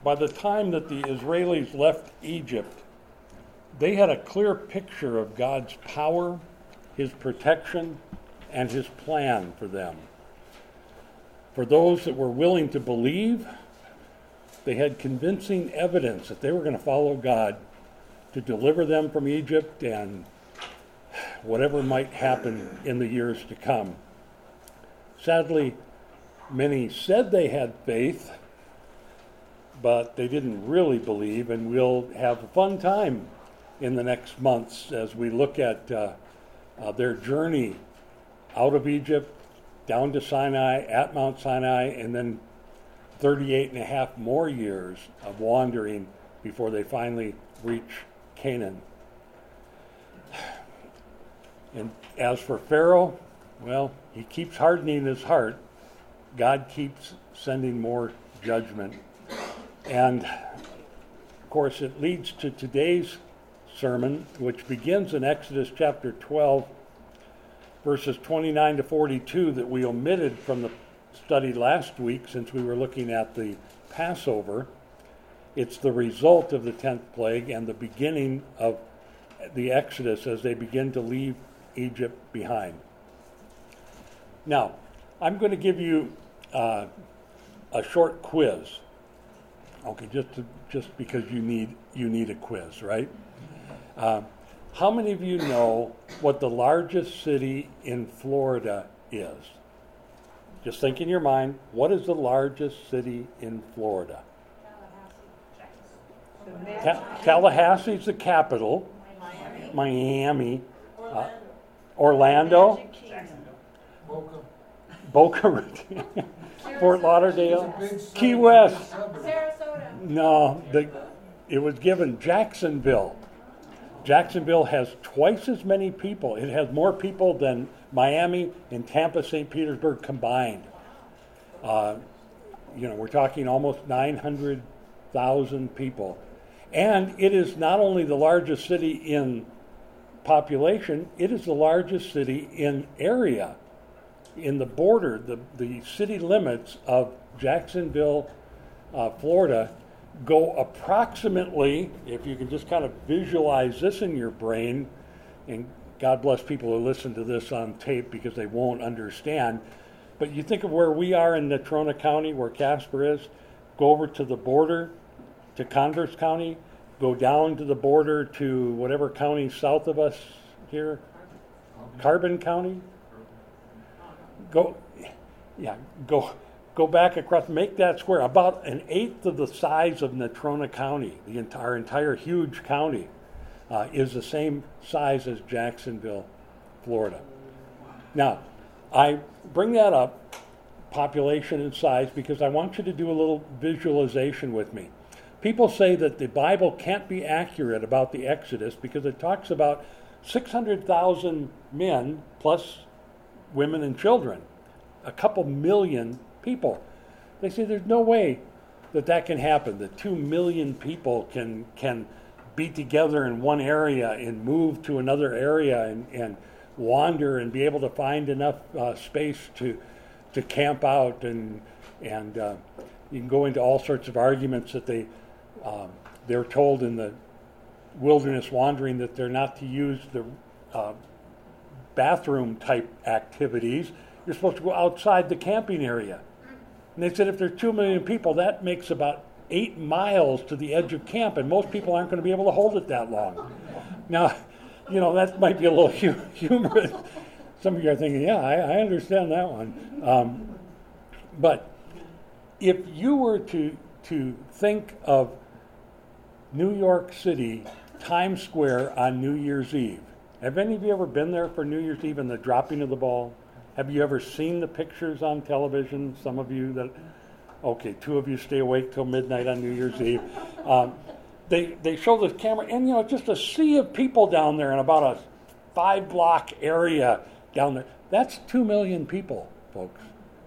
by the time that the Israelis left Egypt, they had a clear picture of God's power, his protection, and his plan for them. For those that were willing to believe, they had convincing evidence that they were going to follow God to deliver them from Egypt and whatever might happen in the years to come. Sadly, many said they had faith, but they didn't really believe, and we'll have a fun time in the next months as we look at their journey out of Egypt, down to Sinai, at Mount Sinai, and then 38 and a half more years of wandering before they finally reach Canaan. And as for Pharaoh, well, he keeps hardening his heart. God keeps sending more judgment. And, of course, it leads to today's sermon, which begins in Exodus chapter 12, verses 29 to 42, that we omitted from the study last week since we were looking at the Passover. It's the result of the 10th plague and the beginning of the Exodus as they begin to leave Egypt behind. Now, I'm going to give you a short quiz. Okay, just because you need a quiz, right? How many of you know what the largest city in Florida is? Just think in your mind, what is the largest city in Florida? Tallahassee is the capital. Miami. Orlando. Boca Raton. Fort Lauderdale. Key West. Sarasota. No, it was given Jacksonville. Jacksonville has twice as many people. It has more people than Miami and Tampa, St. Petersburg combined. We're talking almost 900,000 people. And it is not only the largest city in population, it is the largest city in area. In the border, the city limits of Jacksonville, Florida, go approximately, if you can just kind of visualize this in your brain, and God bless people who listen to this on tape because they won't understand, but you think of where we are in Natrona County, where Casper is, go over to the border to Converse County, go down to the border to whatever county south of us here, Carbon County, go back across, make that square, about an eighth of the size of Natrona County. Our entire huge county is the same size as Jacksonville, Florida. Now, I bring that up, population and size, because I want you to do a little visualization with me. People say that the Bible can't be accurate about the Exodus because it talks about 600,000 men plus women and children, a couple million people. They say there's no way that can happen, that 2 million people can be together in one area and move to another area and wander and be able to find enough space to camp out, and you can go into all sorts of arguments that they're told in the wilderness wandering that they're not to use the bathroom type activities. You're supposed to go outside the camping area. And they said if there's 2 million people, that makes about 8 miles to the edge of camp, and most people aren't going to be able to hold it that long. Now, that might be a little humorous. Some of you are thinking, yeah, I understand that one. But if you were to think of New York City, Times Square on New Year's Eve, have any of you ever been there for New Year's Eve and the dropping of the ball? Have you ever seen the pictures on television? Some of you that, okay, 2 of you stay awake till midnight on New Year's Eve. They show the camera, and just a sea of people down there in about a 5-block area down there. That's 2 million people, folks,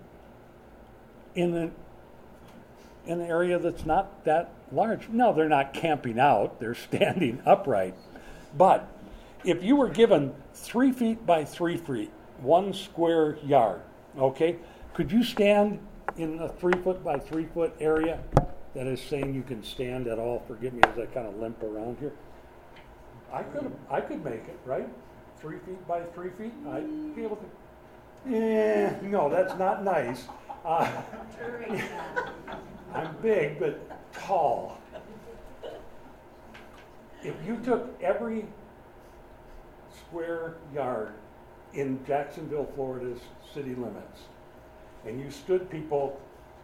in an area that's not that large. No, they're not camping out. They're standing upright. But if you were given 3 feet by 3 feet, 1 square yard, okay, could you stand in a 3 foot by 3 foot area? that is saying you can stand at all. Forgive me as I kind of limp around here. I could make it, right? 3 feet by 3 feet. I'd be able to. No, that's not nice. I'm big, but tall. If you took every square yard in Jacksonville, Florida's city limits, and you stood people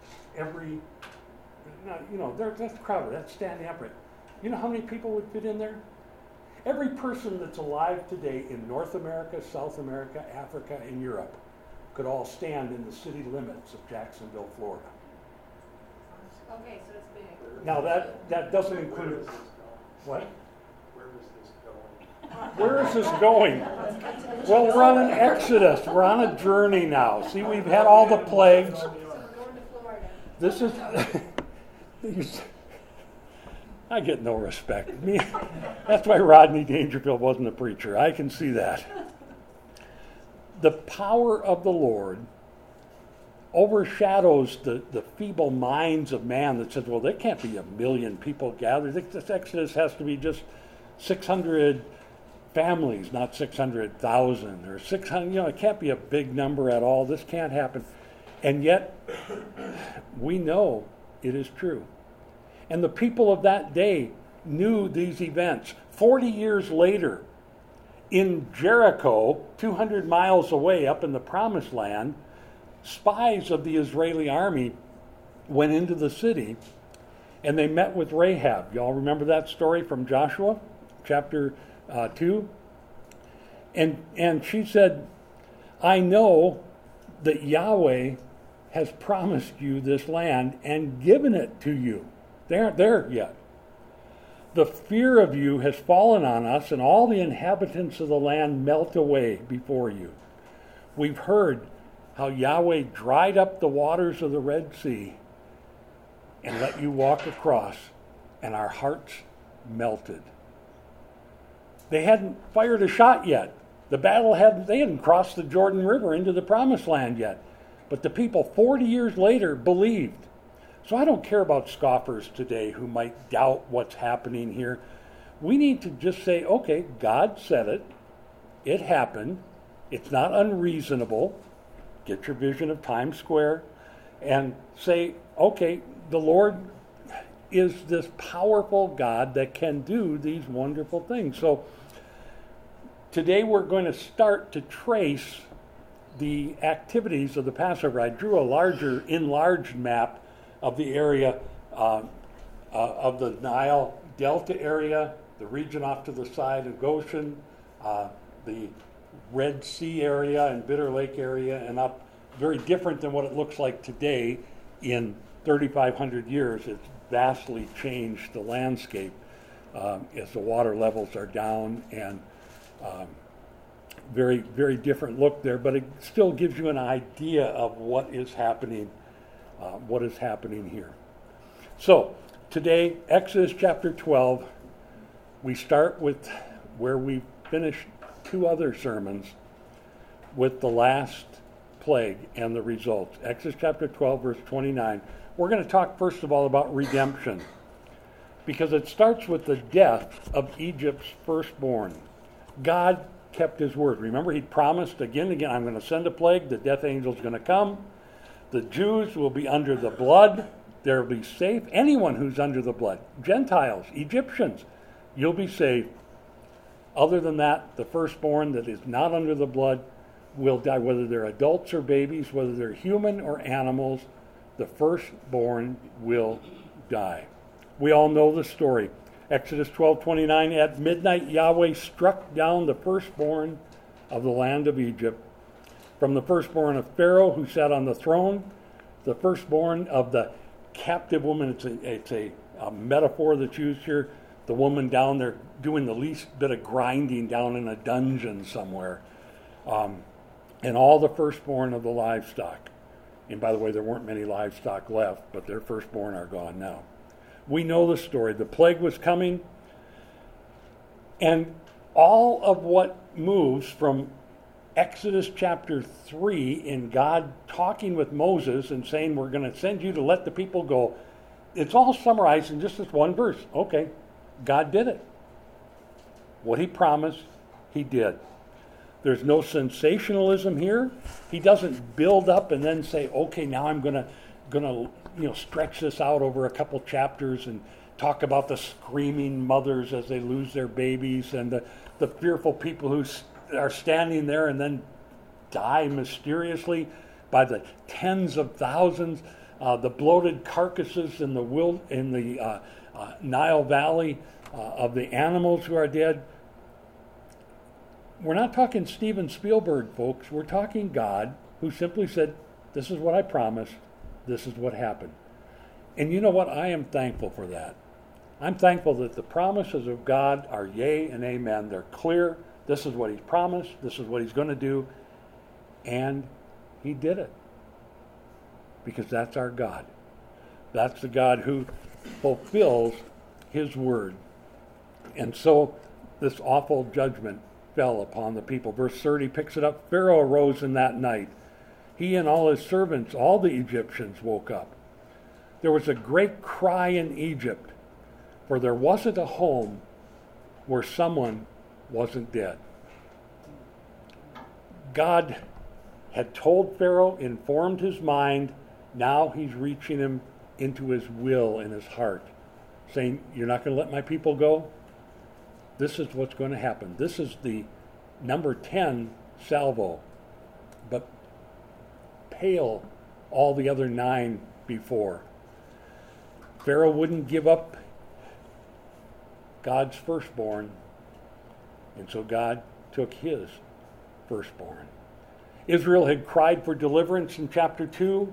that's crowded, that's standing upright. You know how many people would fit in there? Every person that's alive today in North America, South America, Africa, and Europe could all stand in the city limits of Jacksonville, Florida. Okay, so it's big. Now that doesn't include what? Where is this going? Where is this going? Well, we're on an exodus. We're on a journey now. See, we've had all the plagues. So we're going to Florida. This is. I get no respect. That's why Rodney Dangerfield wasn't a preacher. I can see that. The power of the Lord overshadows the feeble minds of man that says, well, there can't be 1 million people gathered. This Exodus has to be just 600 families, not 600,000 or 600. It can't be a big number at all. This can't happen. And yet, we know it is true. And the people of that day knew these events. 40 years later, in Jericho, 200 miles away up in the Promised Land, spies of the Israeli army went into the city and they met with Rahab. Y'all remember that story from Joshua chapter 2? And she said, I know that Yahweh has promised you this land and given it to you. They aren't there yet. The fear of you has fallen on us, and all the inhabitants of the land melt away before you. We've heard how Yahweh dried up the waters of the Red Sea and let you walk across, and our hearts melted. They hadn't fired a shot yet. They hadn't crossed the Jordan River into the Promised Land yet. But the people 40 years later believed. So I don't care about scoffers today who might doubt what's happening here. We need to just say, okay, God said it. It happened. It's not unreasonable. Get your vision of Times Square and say, okay, the Lord is this powerful God that can do these wonderful things. So today we're going to start to trace the activities of the Passover. I drew a larger, enlarged map of the area of the Nile Delta area, the region off to the side of Goshen, the Red Sea area and Bitter Lake area, and up. Very different than what it looks like today. In 3,500 years, it's vastly changed the landscape as the water levels are down, and very, very different look there. But it still gives you an idea of what is happening. What is happening here. So today, Exodus chapter 12, we start with where we finished 2 other sermons with the last plague and the results. Exodus chapter 12, verse 29. We're going to talk first of all about redemption, because it starts with the death of Egypt's firstborn. God kept his word. Remember, he promised again and again, I'm going to send a plague, the death angel's going to come. The Jews will be under the blood. They'll be safe. Anyone who's under the blood, Gentiles, Egyptians, you'll be safe. Other than that, the firstborn that is not under the blood will die, whether they're adults or babies, whether they're human or animals, the firstborn will die. We all know the story. Exodus 12:29, at midnight Yahweh struck down the firstborn of the land of Egypt, from the firstborn of Pharaoh who sat on the throne, the firstborn of the captive woman. It's a metaphor that's used here. The woman down there doing the least bit of grinding down in a dungeon somewhere. And all the firstborn of the livestock. And by the way, there weren't many livestock left, but their firstborn are gone now. We know the story. The plague was coming. And all of what moves from Exodus chapter 3 in God talking with Moses and saying, we're going to send you to let the people go, it's all summarized in just this one verse. Okay, God did it. What he promised, he did. There's no sensationalism here. He doesn't build up and then say, okay, now I'm gonna stretch this out over a couple chapters and talk about the screaming mothers as they lose their babies and the fearful people who are standing there and then die mysteriously by the tens of thousands, the bloated carcasses in the Nile Valley of the animals who are dead. We're not talking Steven Spielberg, folks. We're talking God, who simply said, this is what I promised, this is what happened. And you know what? I am thankful for that. I'm thankful that the promises of God are yea and amen. They're clear. This is what he's promised. This is what he's going to do. And he did it. Because that's our God. That's the God who fulfills his word. And so this awful judgment fell upon the people. Verse 30 picks it up. Pharaoh arose in that night. He and all his servants, all the Egyptians, woke up. There was a great cry in Egypt, for there wasn't a home where someone wasn't dead. God had told Pharaoh, informed his mind. Now he's reaching him into his will and his heart, saying, you're not going to let my people go? This is what's going to happen. This is the number 10 salvo, but pale all the other 9 before. Pharaoh wouldn't give up God's firstborn, and so God took his firstborn. Israel had cried for deliverance in chapter 2.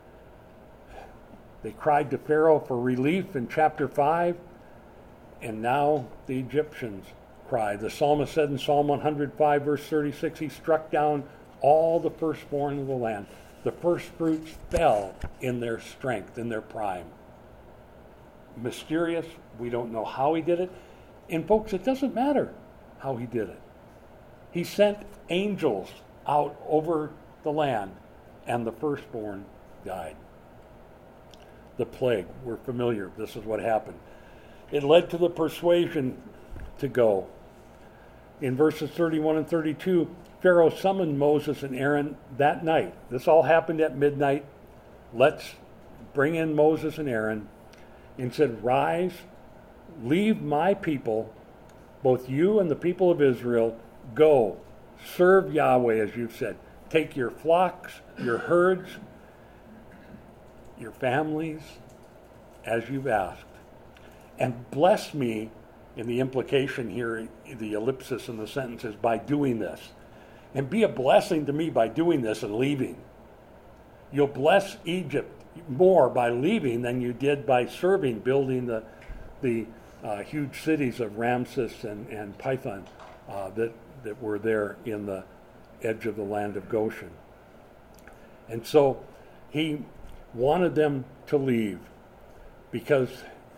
They cried to Pharaoh for relief in chapter 5. And now the Egyptians cry. The psalmist said in Psalm 105, verse 36, he struck down all the firstborn of the land. The first fruits fell in their strength, in their prime. Mysterious. We don't know how he did it. And folks, it doesn't matter how he did it. He sent angels out over the land, and the firstborn died. The plague, we're familiar. This is what happened. It led to the persuasion to go. In verses 31 and 32, Pharaoh summoned Moses and Aaron that night. This all happened at midnight. Let's bring in Moses and Aaron, and said, rise, leave my people, both you and the people of Israel, go, serve Yahweh, as you've said. Take your flocks, your herds, your families, as you've asked. And bless me, in the implication here, the ellipsis in the sentence is by doing this. And be a blessing to me by doing this and leaving. You'll bless Egypt more by leaving than you did by serving, building the huge cities of Ramses and Pithom that were there in the edge of the land of Goshen. And so he wanted them to leave because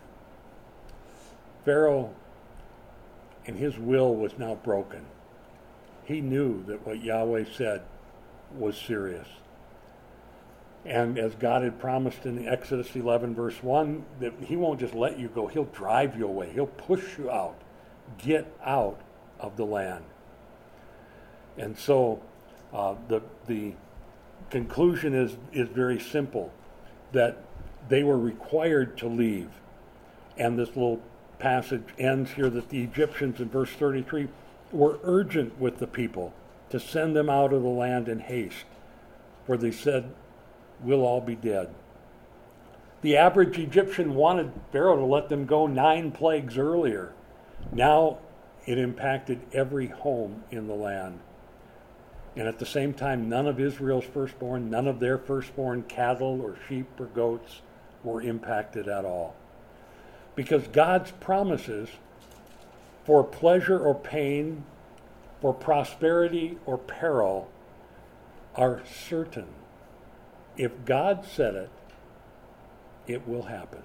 Pharaoh and his will was now broken. He knew that what Yahweh said was serious. And as God had promised in Exodus 11, verse 1, that he won't just let you go, he'll drive you away. He'll push you out. Get out of the land. And so the conclusion is very simple, that they were required to leave. And this little passage ends here that the Egyptians in verse 33 were urgent with the people to send them out of the land in haste, for they said, we'll all be dead. The average Egyptian wanted Pharaoh to let them go 9 plagues earlier. Now it impacted every home in the land. And at the same time, none of Israel's firstborn, none of their firstborn cattle or sheep or goats were impacted at all. Because God's promises for pleasure or pain, for prosperity or peril, are certain. If God said it, it will happen.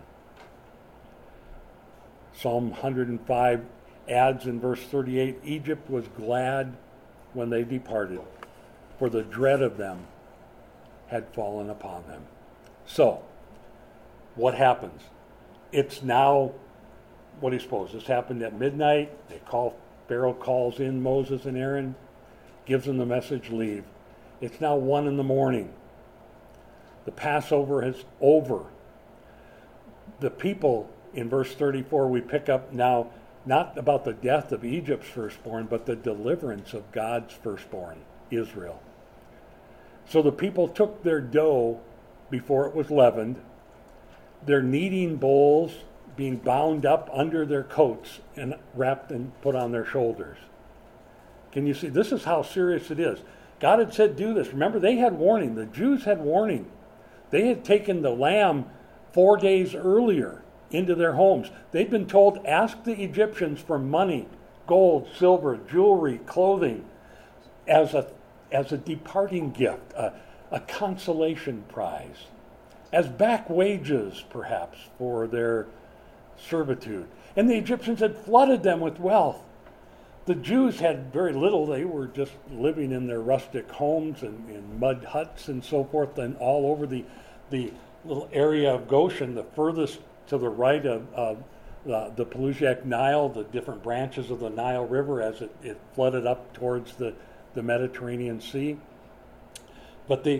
Psalm 105 adds in verse 38, Egypt was glad when they departed, for the dread of them had fallen upon them. So, what happens? it's now, what do you suppose? This happened at midnight. Pharaoh calls in Moses and Aaron, gives them the message, leave. It's now 1 a.m. The Passover is over. The people, in verse 34, we pick up now not about the death of Egypt's firstborn, but the deliverance of God's firstborn, Israel. So the people took their dough before it was leavened, their kneading bowls being bound up under their coats and wrapped and put on their shoulders. Can you see? This is how serious it is. God had said, do this. Remember, they had warning. The Jews had warning. They had taken the lamb 4 days earlier into their homes. They'd been told, ask the Egyptians for money, gold, silver, jewelry, clothing, as a departing gift, a consolation prize, as back wages, perhaps, for their servitude. And the Egyptians had flooded them with wealth. The Jews had very little. They were just living in their rustic homes and in mud huts and so forth, and all over the little area of Goshen, the furthest to the right of the Pelusiac Nile, the different branches of the Nile River as it flooded up towards the Mediterranean Sea. But they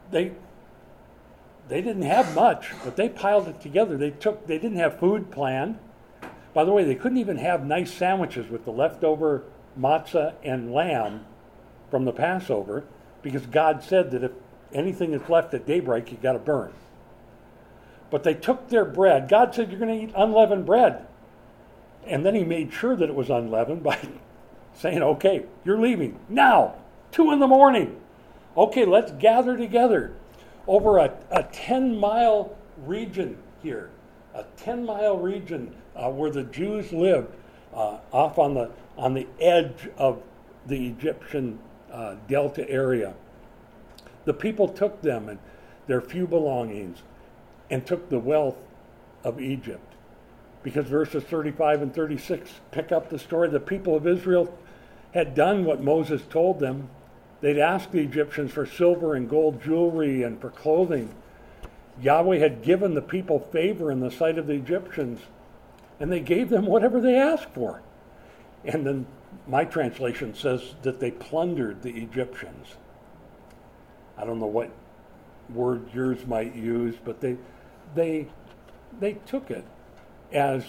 didn't have much, but they piled it together. They didn't have food planned. By the way, they couldn't even have nice sandwiches with the leftover matzah and lamb from the Passover, because God said that if anything is left at daybreak, you got to burn. But they took their bread. God said, you're going to eat unleavened bread. And then he made sure that it was unleavened by saying, okay, you're leaving now, 2 a.m. Okay, let's gather together over a 10-mile region here, a 10-mile region where the Jews lived, off on the edge of the Egyptian delta area. The people took them and their few belongings and took the wealth of Egypt. Because verses 35 and 36 pick up the story. The people of Israel had done what Moses told them. They'd asked the Egyptians for silver and gold jewelry and for clothing. Yahweh had given the people favor in the sight of the Egyptians, and they gave them whatever they asked for. And then my translation says that they plundered the Egyptians. I don't know what word yours might use, but they took it as,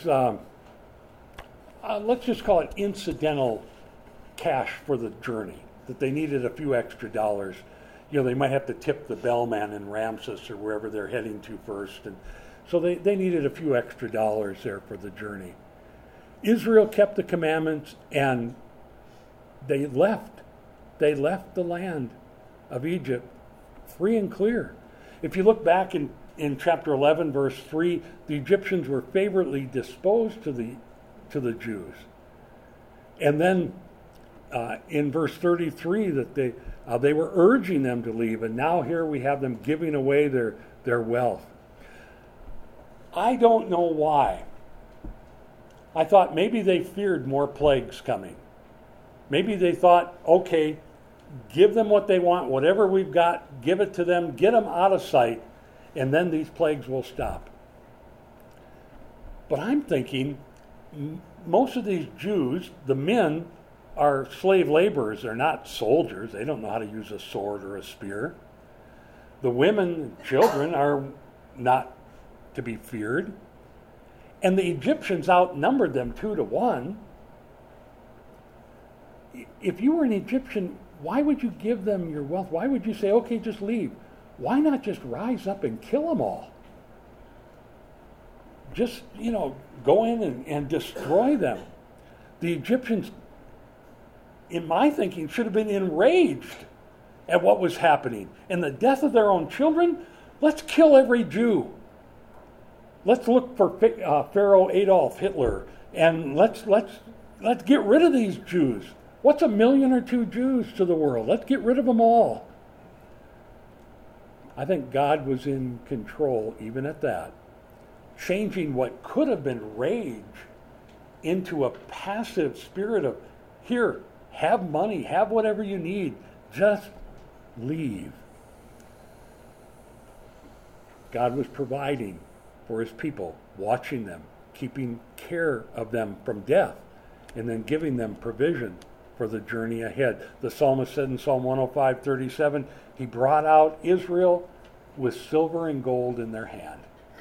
let's just call it incidental cash for the journey, that they needed a few extra dollars. You know, they might have to tip the bellman in Ramses or wherever they're heading to first. And so they needed a few extra dollars there for the journey. Israel kept the commandments, and they left. They left the land of Egypt free and clear. If you look back in chapter 11, verse 3, the Egyptians were favorably disposed to the Jews. And then in verse 33, that they were urging them to leave, and now here we have them giving away their wealth. I don't know why. I thought maybe they feared more plagues coming. Maybe they thought, okay, give them what they want, whatever we've got, give it to them, get them out of sight, and then these plagues will stop. But I'm thinking, most of these Jews, the men, are slave laborers. They're not soldiers. They don't know how to use a sword or a spear. The women and children are not to be feared. And the Egyptians outnumbered them 2 to 1. If you were an Egyptian, why would you give them your wealth? Why would you say, okay, just leave? Why not just rise up and kill them all? Just, go in and destroy them. The Egyptians, in my thinking, should have been enraged at what was happening. And the death of their own children, let's kill every Jew. Let's look for Pharaoh Adolf Hitler, and let's get rid of these Jews. What's 1 million or 2 Jews to the world? Let's get rid of them all. I think God was in control even at that, changing what could have been rage into a passive spirit of, here, have money, have whatever you need, just leave. God was providing for his people, watching them, keeping care of them from death, and then giving them provision for the journey ahead. The psalmist said in Psalm 105:37, he brought out Israel with silver and gold in their hand.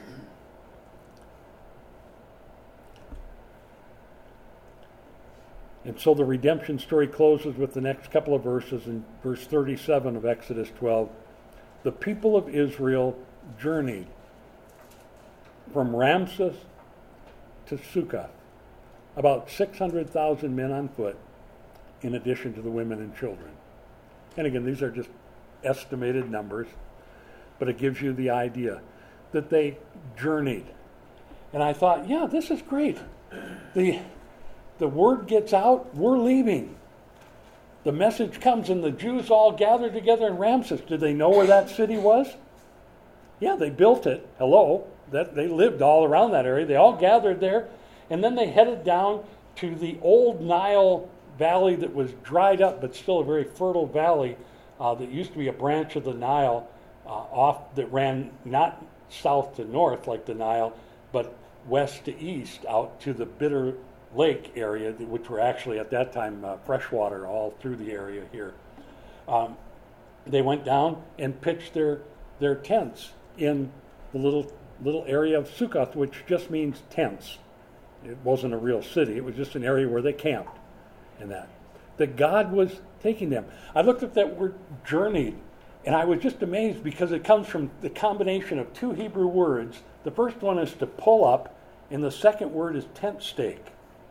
And so the redemption story closes with the next couple of verses in verse 37 of Exodus 12. The people of Israel journeyed from Ramses to Succoth, about 600,000 men on foot, in addition to the women and children. And again, these are just estimated numbers, but it gives you the idea that they journeyed. And I thought, yeah, this is great. The word gets out, we're leaving. The message comes, and the Jews all gathered together in Ramses. Did they know where that city was? Yeah, they built it. Hello. They lived all around that area. They all gathered there, and then they headed down to the old Nile Valley that was dried up, but still a very fertile valley that used to be a branch of the Nile off that ran not south to north like the Nile, but west to east out to the Bitter Lake area, which were actually at that time freshwater all through the area here. They went down and pitched their tents in the little area of Succoth, which just means tents. It wasn't a real city. It was just an area where they camped and that God was taking them. I looked at that word journeyed, and I was just amazed because it comes from the combination of two Hebrew words. The first one is to pull up, and the second word is tent stake.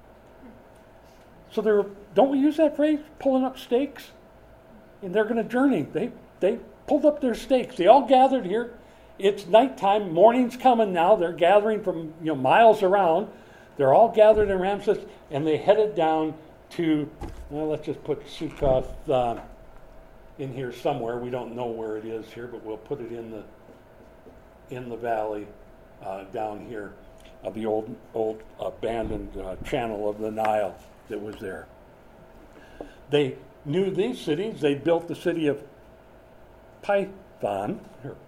So don't we use that phrase, pulling up stakes? And they're going to journey. They pulled up their stakes. They all gathered here. It's nighttime. Morning's coming now. They're gathering from miles around. They're all gathered in Ramses, and they headed down to, let's just put Succoth in here somewhere. We don't know where it is here, but we'll put it in the valley down here of the old abandoned channel of the Nile that was there. They knew these cities. They built the city of Pithon.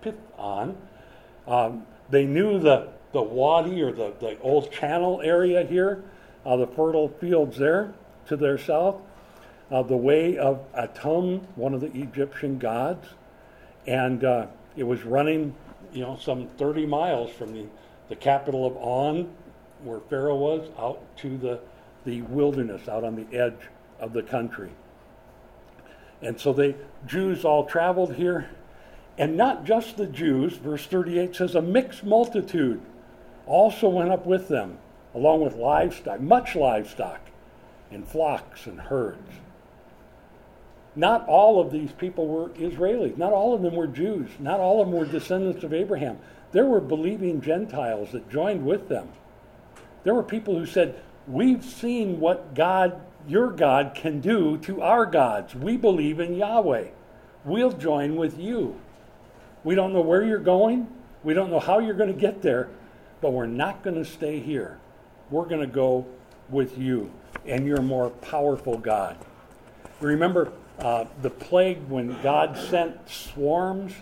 They knew the wadi, or the old channel area here, the fertile fields there to their south, the way of Atum, one of the Egyptian gods, and it was running, some 30 miles from the capital of On, where Pharaoh was, out to the wilderness, out on the edge of the country. And so the Jews all traveled here, and not just the Jews. Verse 38 says, a mixed multitude also went up with them, along with livestock, much livestock, and flocks and herds. Not all of these people were Israelis. Not all of them were Jews. Not all of them were descendants of Abraham. There were believing Gentiles that joined with them. There were people who said, we've seen what God, your God, can do to our gods. We believe in Yahweh. We'll join with you. We don't know where you're going. We don't know how you're going to get there, but we're not going to stay here. We're going to go with you and your more powerful God. Remember the plague when God sent swarms?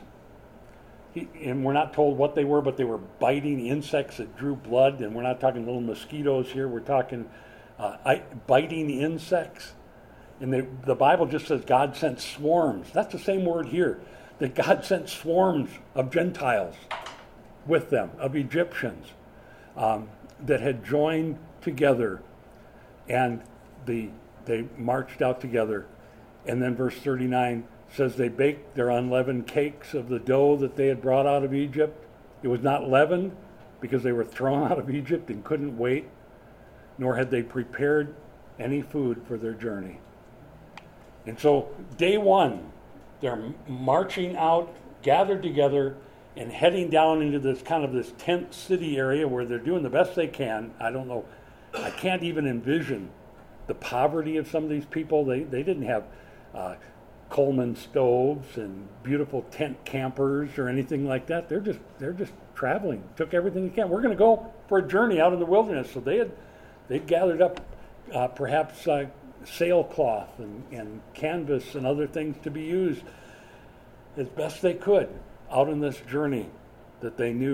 And we're not told what they were, but they were biting insects that drew blood. And we're not talking little mosquitoes here. We're talking biting insects. And the Bible just says God sent swarms. That's the same word here, that God sent swarms of Gentiles with them, of Egyptians that had joined together. And they marched out together. And then verse 39 says they baked their unleavened cakes of the dough that they had brought out of Egypt. It was not leavened because they were thrown out of Egypt and couldn't wait, nor had they prepared any food for their journey. And so day one, they're marching out, gathered together, and heading down into this tent city area where they're doing the best they can. I don't know. I can't even envision the poverty of some of these people. They didn't have Coleman stoves and beautiful tent campers or anything like that. They're just traveling. Took everything they can. We're going to go for a journey out in the wilderness. So they'd gathered up perhaps sailcloth and canvas and other things to be used as best they could out in this journey that they knew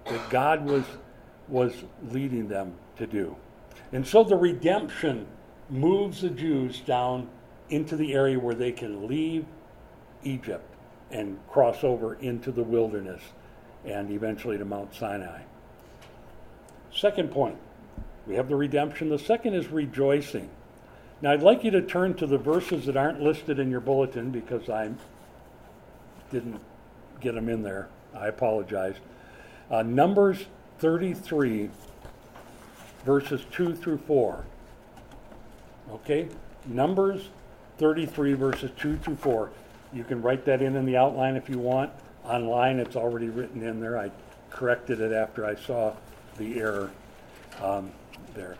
that God was leading them to do. And so the redemption moves the Jews down into the area where they can leave Egypt and cross over into the wilderness and eventually to Mount Sinai. Second point, we have the redemption. The second is rejoicing. Now I'd like you to turn to the verses that aren't listed in your bulletin because I didn't get them in there. I apologize. Numbers 33, verses 2 through 4. Okay? Numbers 33, verses 2 through 4. You can write that in the outline if you want. Online, it's already written in there. I corrected it after I saw the error there.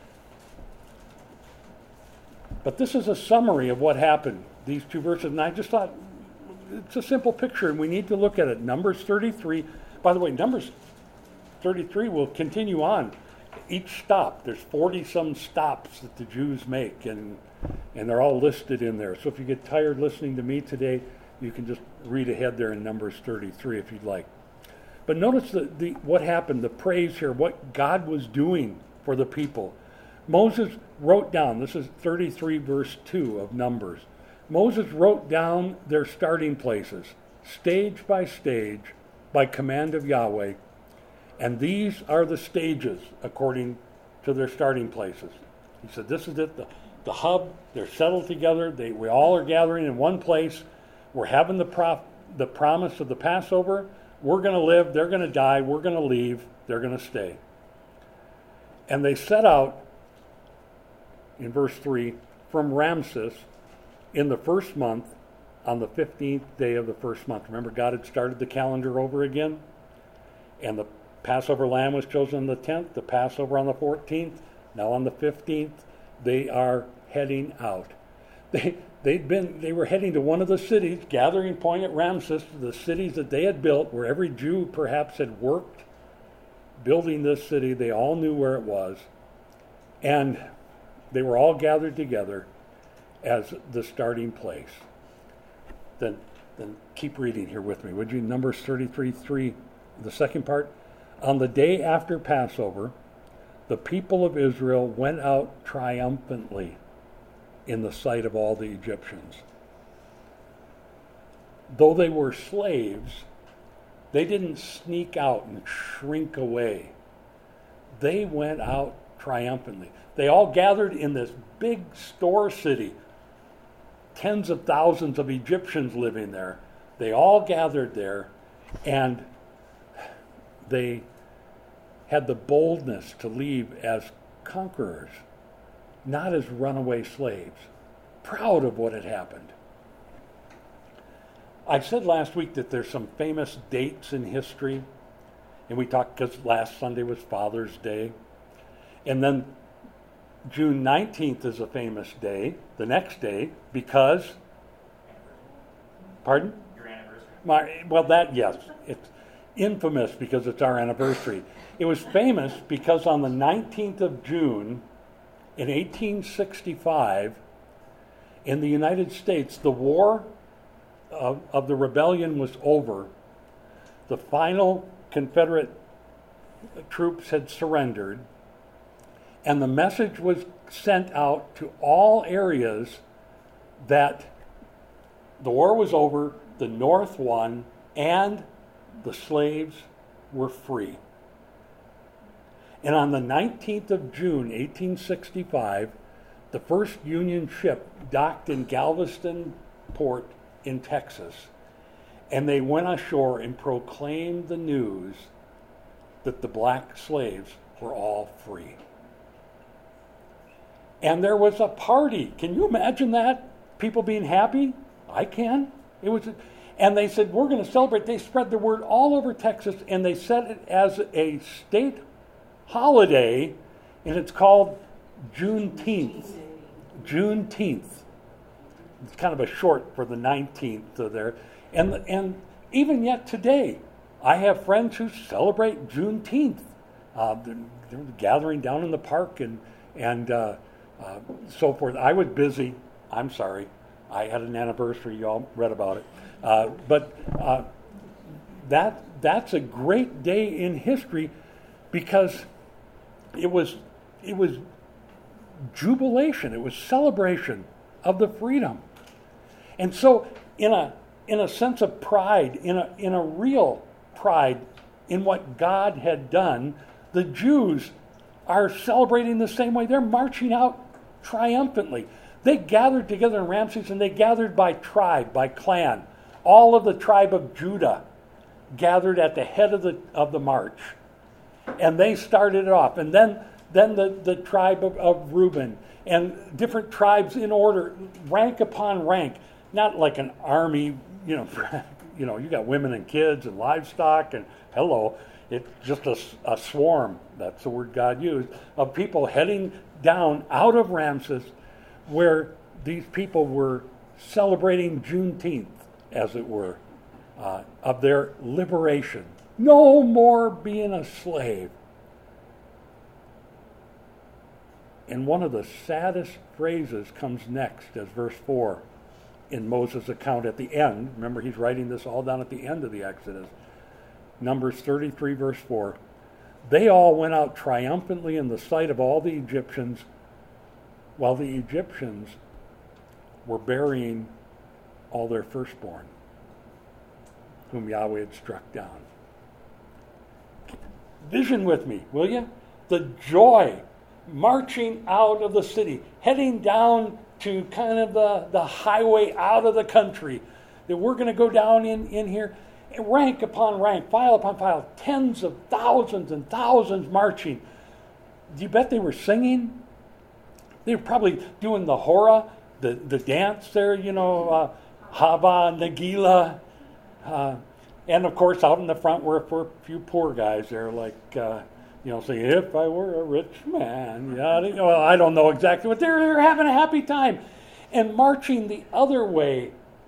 But this is a summary of what happened, these two verses. And I just thought, it's a simple picture, and we need to look at it. Numbers 33. By the way, Numbers 33 will continue on. Each stop, there's 40-some stops that the Jews make, and they're all listed in there. So if you get tired listening to me today, you can just read ahead there in Numbers 33 if you'd like. But notice what happened, the praise here, what God was doing for the people. Moses wrote down, this is 33 verse 2 of Numbers. Moses wrote down their starting places, stage by stage, by command of Yahweh. And these are the stages according to their starting places. He said, this is it, the hub, they're settled together, we all are gathering in one place. We're having the promise of the Passover. We're going to live, they're going to die, we're going to leave, they're going to stay. And they set out, in verse 3, from Ramses in the first month on the 15th day of the first month. Remember, God had started the calendar over again, and the Passover lamb was chosen on the 10th, the Passover on the 14th. Now on the 15th, they are heading out. They were heading to one of the cities, gathering point at Ramses, the cities that they had built, where every Jew perhaps had worked building this city. They all knew where it was. And they were all gathered together as the starting place. Then keep reading here with me, would you? Numbers 33:3, the second part. On the day after Passover, the people of Israel went out triumphantly in the sight of all the Egyptians. Though they were slaves, they didn't sneak out and shrink away. They went out triumphantly. They all gathered in this big store city, tens of thousands of Egyptians living there. They all gathered there, and they had the boldness to leave as conquerors, not as runaway slaves, proud of what had happened. I said last week that there's some famous dates in history, and we talked because last Sunday was Father's Day, and then June 19th is a famous day, the next day, because, pardon? Your anniversary. Yes, it's infamous because it's our anniversary. It was famous because on the 19th of June in 1865, in the United States, the war of the rebellion was over. The final Confederate troops had surrendered, and the message was sent out to all areas that the war was over, the North won, and the slaves were free. And on the 19th of June, 1865, the first Union ship docked in Galveston Port in Texas, and they went ashore and proclaimed the news that the black slaves were all free. And there was a party. Can you imagine that? People being happy? I can. And they said, we're going to celebrate. They spread the word all over Texas, and they set it as a state holiday, and it's called Juneteenth. Juneteenth. It's kind of a short for the 19th there. And even yet today, I have friends who celebrate Juneteenth. They're gathering down in the park and so forth. I was busy. I'm sorry. I had an anniversary. You all read about it. But that that's a great day in history because it was jubilation, it was celebration of the freedom. And so in a sense of pride, in a real pride in what God had done, the Jews are celebrating the same way. They're marching out triumphantly. They gathered together in Ramses, and they gathered by tribe, by clan. All of the tribe of Judah gathered at the head of the march. And they started it off. And then the tribe of Reuben, and different tribes in order, rank upon rank. Not like an army, you got women and kids and livestock, and hello, it's just a swarm, that's the word God used, of people heading down out of Ramses, where these people were celebrating Juneteenth, as it were, of their liberation. No more being a slave. And one of the saddest phrases comes next as verse 4 in Moses' account at the end. Remember, he's writing this all down at the end of the Exodus. Numbers 33, verse 4. They all went out triumphantly in the sight of all the Egyptians, while the Egyptians were burying all their firstborn, whom Yahweh had struck down. Vision with me, will you? The joy marching out of the city, heading down to kind of the highway out of the country, that we're going to go down in here, rank upon rank, file upon file, tens of thousands and thousands marching. Do you bet they were singing? They were probably doing the hora, the dance there, Hava, Nagila. And of course, out in the front were a few poor guys there, like, saying, if I were a rich man. Well, I don't know exactly, but they're having a happy time. And marching the other way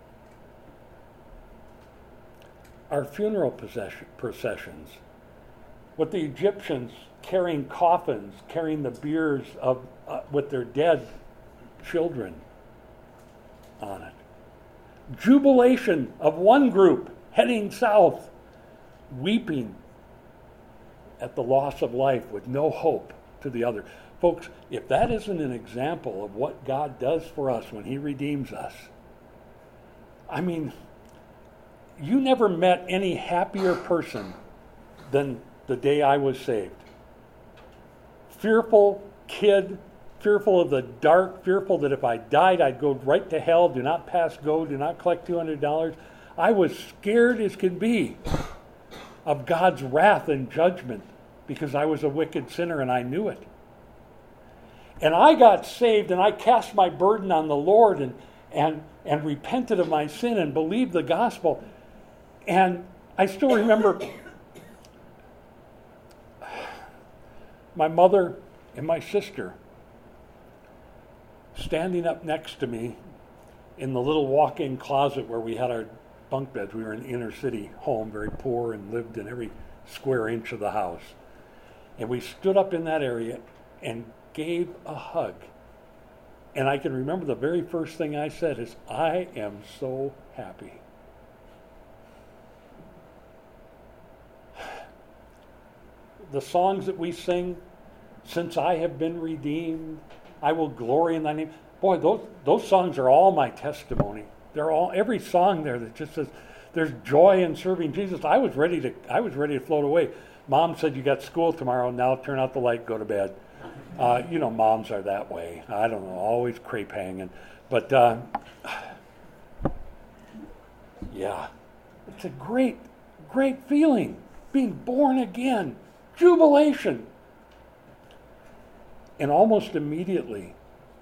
are funeral processions, with the Egyptians carrying coffins, carrying the biers with their dead children on it. Jubilation of one group heading south, weeping at the loss of life with no hope to the other. Folks, if that isn't an example of what God does for us when he redeems us, I mean, you never met any happier person than the day I was saved. Fearful kid, fearful of the dark, fearful that if I died, I'd go right to hell. Do not pass go, do not collect $200. I was scared as could be of God's wrath and judgment because I was a wicked sinner and I knew it. And I got saved and I cast my burden on the Lord and repented of my sin and believed the gospel. And I still remember my mother and my sister standing up next to me in the little walk-in closet where we had our bunk beds. We were in an inner city home, very poor, and lived in every square inch of the house. And we stood up in that area and gave a hug. And I can remember the very first thing I said is, I am so happy. The songs that we sing, since I have been redeemed, I will glory in thy name. Boy, those songs are all my testimony. They're all, every song there that just says there's joy in serving Jesus. I was ready to float away. Mom said, you got school tomorrow, now turn out the light, go to bed. Moms are that way. I don't know, always crepe hanging. But yeah, it's a great, great feeling, being born again, jubilation. And almost immediately,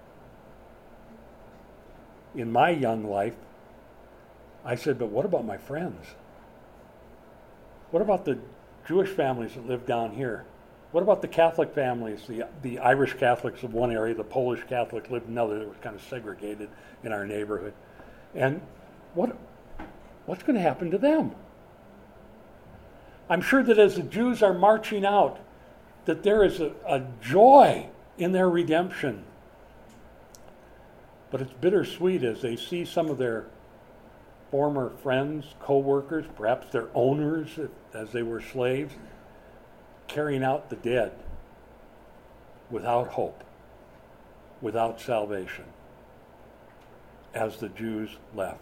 in my young life, I said, but what about my friends? What about the Jewish families that live down here? What about the Catholic families, the Irish Catholics of one area, the Polish Catholics lived in another that was kind of segregated in our neighborhood? And what's going to happen to them? I'm sure that as the Jews are marching out, that there is a joy in their redemption. But it's bittersweet as they see some of their former friends, co-workers, perhaps their owners as they were slaves, carrying out the dead without hope, without salvation, as the Jews left.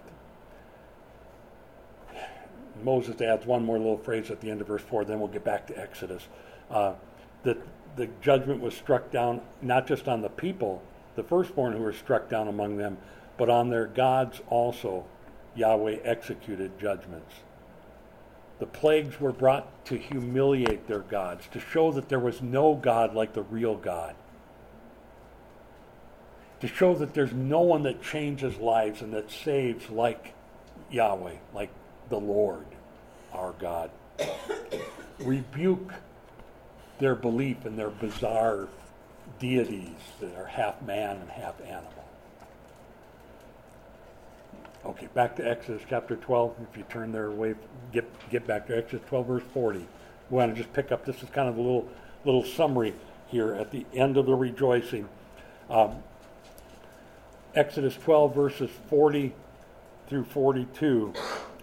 Moses adds one more little phrase at the end of verse 4, then we'll get back to Exodus. That the judgment was struck down not just on the people, the firstborn who were struck down among them, but on their gods also. Yahweh executed judgments. The plagues were brought to humiliate their gods, to show that there was no God like the real God, to show that there's no one that changes lives and that saves like Yahweh, like the Lord, our God. Rebuke their belief in their bizarre deities that are half man and half animal. Okay, back to Exodus chapter 12. If you turn their way, get back to Exodus 12, verse 40. We want to just pick up, this is kind of a little summary here at the end of the rejoicing. Exodus 12, verses 40 through 42.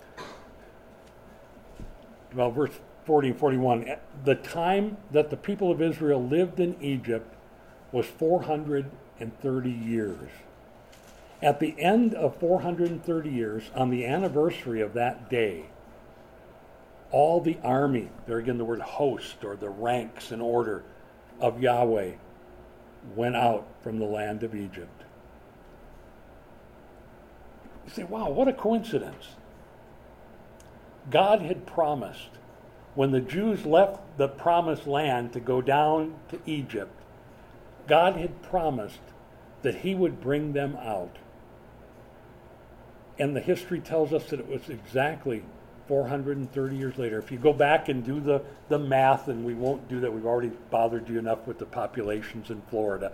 Well, verse 40 and 41. The time that the people of Israel lived in Egypt was 430 years. At the end of 430 years, on the anniversary of that day, all the army, there again the word host, or the ranks in order of Yahweh, went out from the land of Egypt. You say, wow, what a coincidence. God had promised, when the Jews left the promised land to go down to Egypt, God had promised that he would bring them out. And the history tells us that it was exactly 430 years later. If you go back and do the math, and we won't do that, we've already bothered you enough with the populations in Florida.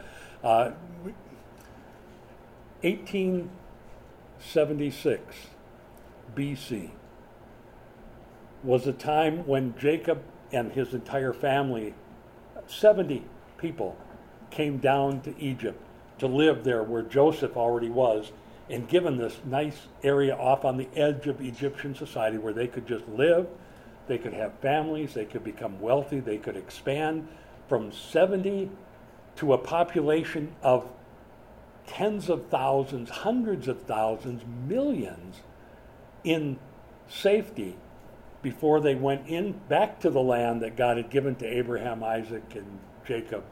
1876 BC was a time when Jacob and his entire family, 70 people, came down to Egypt to live there where Joseph already was, and given this nice area off on the edge of Egyptian society where they could just live, they could have families, they could become wealthy, they could expand from 70 to a population of tens of thousands, hundreds of thousands, millions in safety before they went in back to the land that God had given to Abraham, Isaac, and Jacob.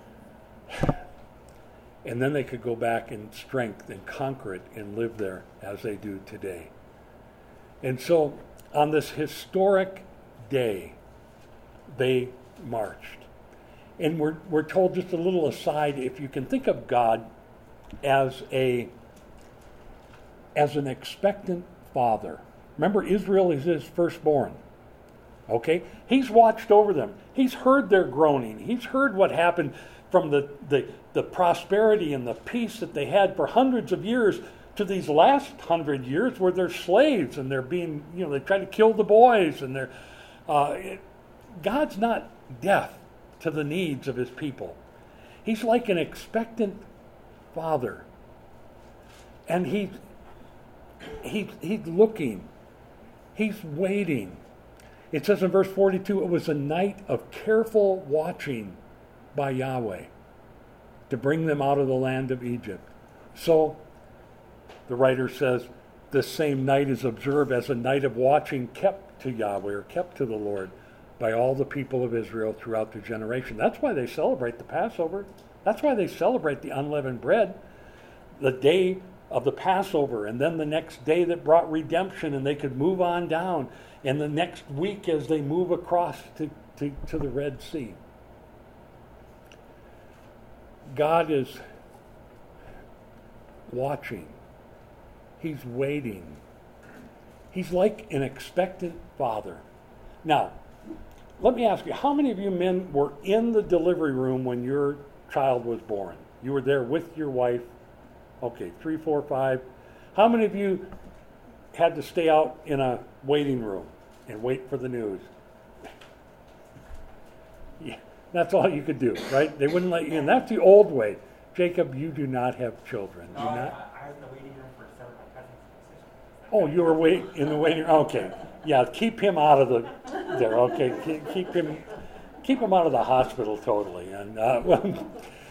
And then they could go back in strength and conquer it and live there as they do today. And so on this historic day, they marched. And we're told, just a little aside, if you can think of God as an expectant father. Remember, Israel is his firstborn. Okay? He's watched over them. He's heard their groaning. He's heard what happened from the prosperity and the peace that they had for hundreds of years to these last 100 years where they're slaves and they're being, they try to kill the boys, and they're God's not deaf to the needs of his people. He's like an expectant father. And he's looking. He's waiting. It says in verse 42, it was a night of careful watching by Yahweh to bring them out of the land of Egypt. So, the writer says, this same night is observed as a night of watching kept to Yahweh, or kept to the Lord, by all the people of Israel throughout the generation. That's why they celebrate the Passover. That's why they celebrate the unleavened bread, the day of the Passover, and then the next day that brought redemption, and they could move on down, and the next week as they move across to the Red Sea. God is watching. He's waiting. He's like an expectant father. Now, let me ask you, how many of you men were in the delivery room when your child was born? You were there with your wife. Okay, 3, 4, 5. How many of you had to stay out in a waiting room and wait for the news? Yeah, that's all you could do, right? They wouldn't let you in. That's the old way. Jacob, you do not have children. No, do not. I was in the waiting room for some of my cousins' decisions. Oh, you were in the waiting room. Okay. Yeah, keep him out of there. Okay. Keep him out of the hospital totally. And well,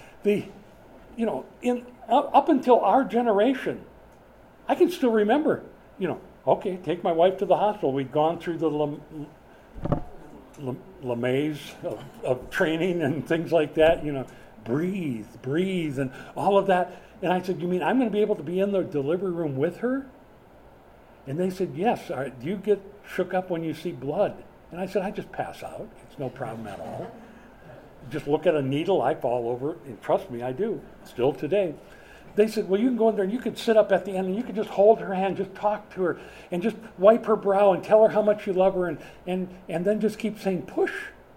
up until our generation, I can still remember, okay, take my wife to the hospital. We'd gone through the maze of training and things like that, breathe, and all of that. And I said, you mean I'm going to be able to be in the delivery room with her? And they said, yes. Do you get shook up when you see blood? And I said, I just pass out. It's no problem at all. Just look at a needle, I fall over it, and trust me, I do, still today. They said, well, you can go in there and you could sit up at the end and you could just hold her hand, just talk to her, and just wipe her brow and tell her how much you love her, and then just keep saying, push.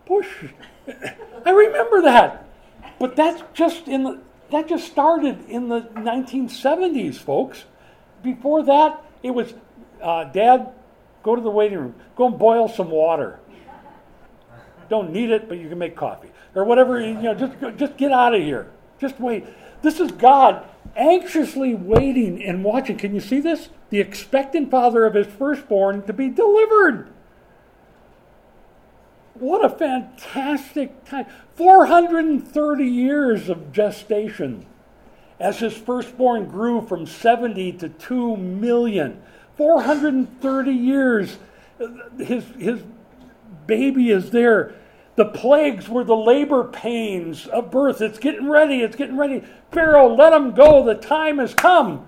I remember that. But that just started in the 1970s, folks. Before that, it was, Dad, go to the waiting room. Go and boil some water. Don't need it, but you can make coffee. Or whatever, just get out of here. Just wait. This is God anxiously waiting and watching. Can you see this? The expectant father of his firstborn to be delivered. What a fantastic time. 430 years of gestation as his firstborn grew from 70 to 2 million. 430 years. His baby is there. The plagues were the labor pains of birth. It's getting ready. Pharaoh, let him go. The time has come.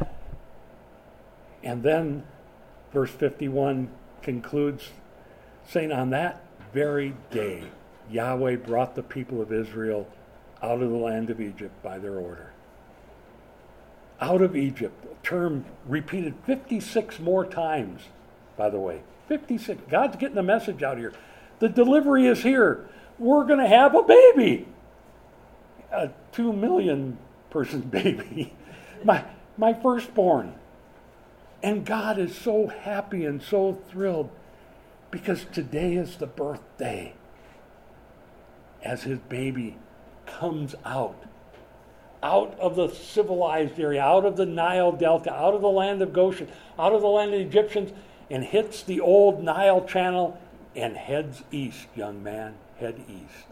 And then verse 51 concludes saying, on that very day, Yahweh brought the people of Israel out of the land of Egypt by their order. Out of Egypt, a term repeated 56 more times, by the way. 56. God's getting the message out here. The delivery is here. We're going to have a baby. A 2 million person baby. My firstborn. And God is so happy and so thrilled because today is the birthday as his baby comes out of the civilized area, out of the Nile Delta, out of the land of Goshen, out of the land of the Egyptians, and hits the old Nile Channel and heads east, young man, head east.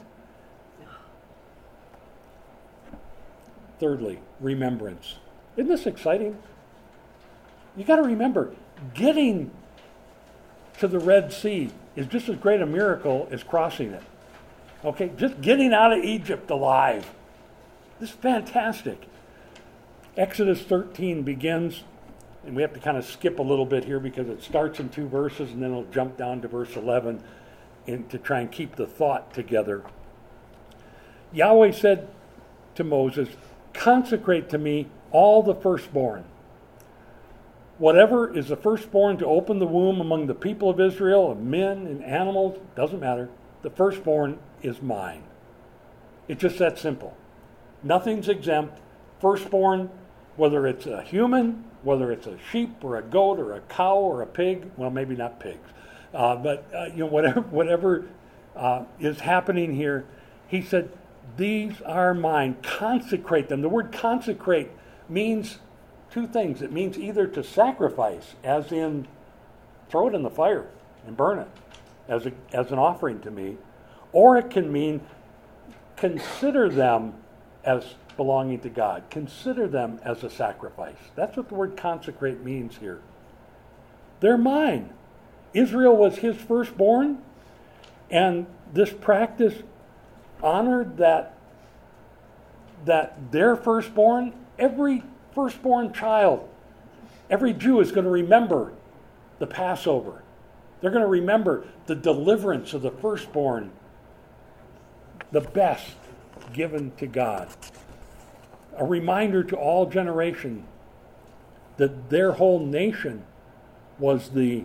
Thirdly, remembrance. Isn't this exciting? You got to remember, getting to the Red Sea is just as great a miracle as crossing it. Okay, just getting out of Egypt alive. This is fantastic. Exodus 13 begins, and we have to kind of skip a little bit here because it starts in 2 verses and then it'll jump down to verse 11 to try and keep the thought together. Yahweh said to Moses, consecrate to me all the firstborn. Whatever is the firstborn to open the womb among the people of Israel, of men and animals, doesn't matter. The firstborn is mine. It's just that simple. Nothing's exempt. Firstborn, whether it's a human, whether it's a sheep or a goat or a cow or a pig, well, maybe not pigs, but whatever is happening here, he said, these are mine. Consecrate them. The word consecrate means two things. It means either to sacrifice, as in throw it in the fire and burn it as an offering to me, or it can mean consider them as belonging to God. Consider them as a sacrifice. That's what the word consecrate means here. They're mine. Israel was his firstborn, and this practice honored that their firstborn, every firstborn child, every Jew is going to remember the Passover. They're going to remember the deliverance of the firstborn, the best given to God. A reminder to all generations that their whole nation was the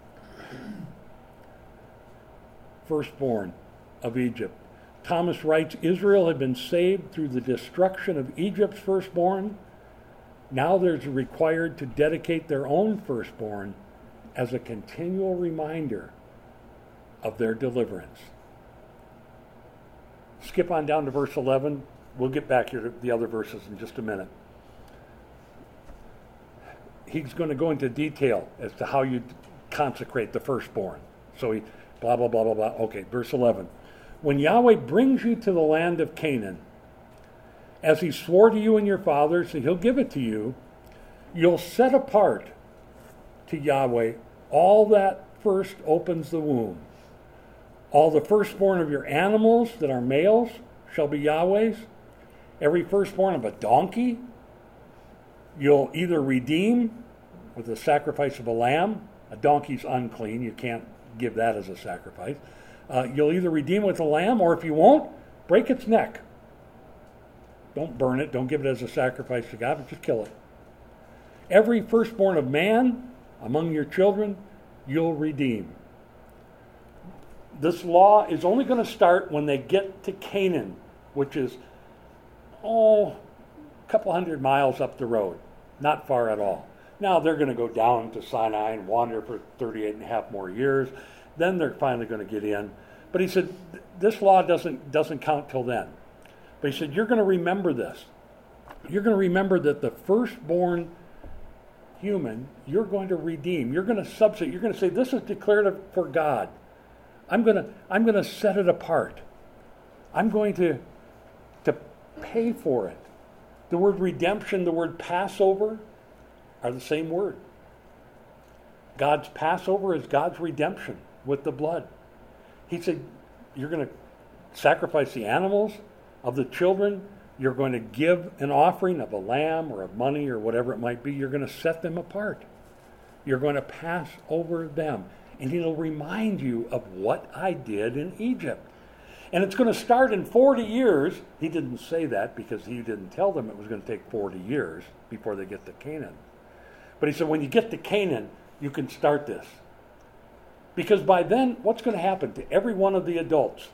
firstborn of Egypt. Thomas writes, Israel had been saved through the destruction of Egypt's firstborn. Now they're required to dedicate their own firstborn as a continual reminder of their deliverance. Skip on down to verse 11. We'll get back here to the other verses in just a minute. he's going to go into detail as to how you consecrate the firstborn. So he, blah, blah, blah, blah, blah. Okay, verse 11. When Yahweh brings you to the land of Canaan, as he swore to you and your fathers, that he'll give it to you, you'll set apart to Yahweh all that first opens the womb. All the firstborn of your animals that are males shall be Yahweh's. Every firstborn of a donkey you'll either redeem with the sacrifice of a lamb. A donkey's unclean. You can't give that as a sacrifice. You'll either redeem with a lamb, or if you won't, break its neck. Don't burn it. Don't give it as a sacrifice to God, but just kill it. Every firstborn of man among your children, you'll redeem. This law is only going to start when they get to Canaan, which is, a couple 100 miles up the road. Not far at all. Now they're going to go down to Sinai and wander for 38 and a half more years. Then they're finally going to get in. But he said, this law doesn't count till then. But he said, you're going to remember this. You're going to remember that the firstborn human, you're going to redeem. You're going to substitute. You're going to say, this is declared for God. I'm going to set it apart. I'm going to pay for it. The word redemption, the word Passover are the same word. God's Passover is God's redemption with the blood. He said, you're going to sacrifice the animals of the children. You're going to give an offering of a lamb or of money or whatever it might be. You're going to set them apart. You're going to pass over them. And it'll remind you of what I did in Egypt. And it's going to start in 40 years. He didn't say that because he didn't tell them it was going to take 40 years before they get to Canaan. But he said, when you get to Canaan, you can start this. Because by then, what's going to happen to every one of the adults?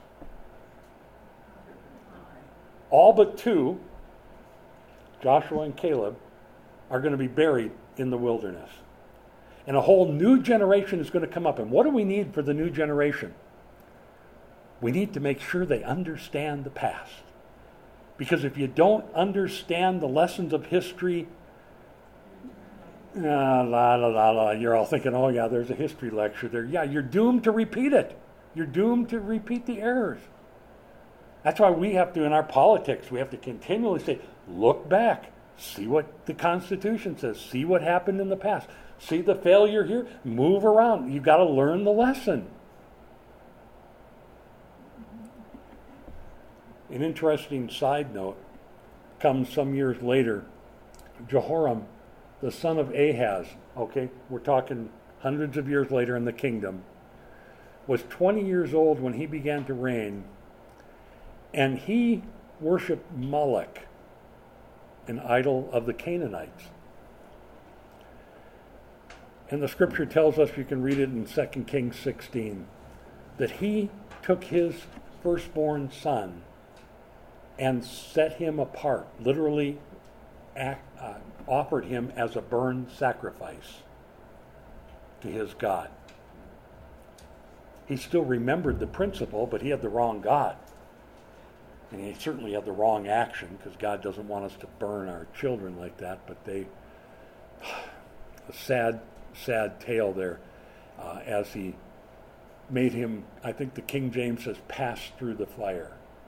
All but two, Joshua and Caleb, are going to be buried in the wilderness. And a whole new generation is going to come up. And what do we need for the new generation? We need to make sure they understand the past. Because if you don't understand the lessons of history, you're all thinking, oh yeah, there's a history lecture there. Yeah, you're doomed to repeat it. You're doomed to repeat the errors. That's why we have to, in our politics, we have to continually say, look back, see what the Constitution says, see what happened in the past, see the failure here, move around. You've got to learn the lesson. An interesting side note comes some years later. Jehoram, the son of Ahaz, okay, we're talking hundreds of years later in the kingdom, was 20 years old when he began to reign, and he worshipped Moloch, an idol of the Canaanites. And the scripture tells us, you can read it in 2 Kings 16, that he took his firstborn son and set him apart, literally offered him as a burnt sacrifice to his God. He still remembered the principle, but he had the wrong God. And he certainly had the wrong action, because God doesn't want us to burn our children like that, but a sad, sad tale there as he made him, I think the King James says, pass through the fire